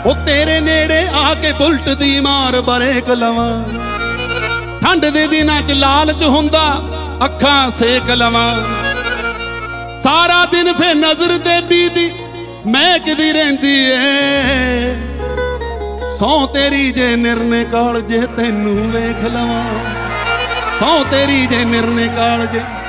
ਉਹ ਤੇਰੇ ਨੇੜੇ ਆ ਕੇ ਬੁਲਟ ਦੀ ਮਾਰ ਬਰੇਕ ਲਵਾਂ। ਠੰਡ ਦੇ ਦਿਨਾਂ ਚ ਲਾਲਚ ਹੁੰਦਾ ਅੱਖਾਂ ਸੇਕ ਲਵਾਂ। ਸਾਰਾ ਦਿਨ ਫੇ ਨਜ਼ਰ ਦੇ ਬੀਦੀ ਮਹਿਕਦੀ ਰਹਿੰਦੀ ਏ। ਸੌ ਤੇਰੀ ਜੇ ਨਿਰਨੇ ਕਾਲ ਜੇ ਤੈਨੂੰ ਵੇਖ ਲਵਾਂ। ਸੌ ਤੇਰੀ ਜੇ ਨਿਰਨੇ ਕਾਲ ਜੇ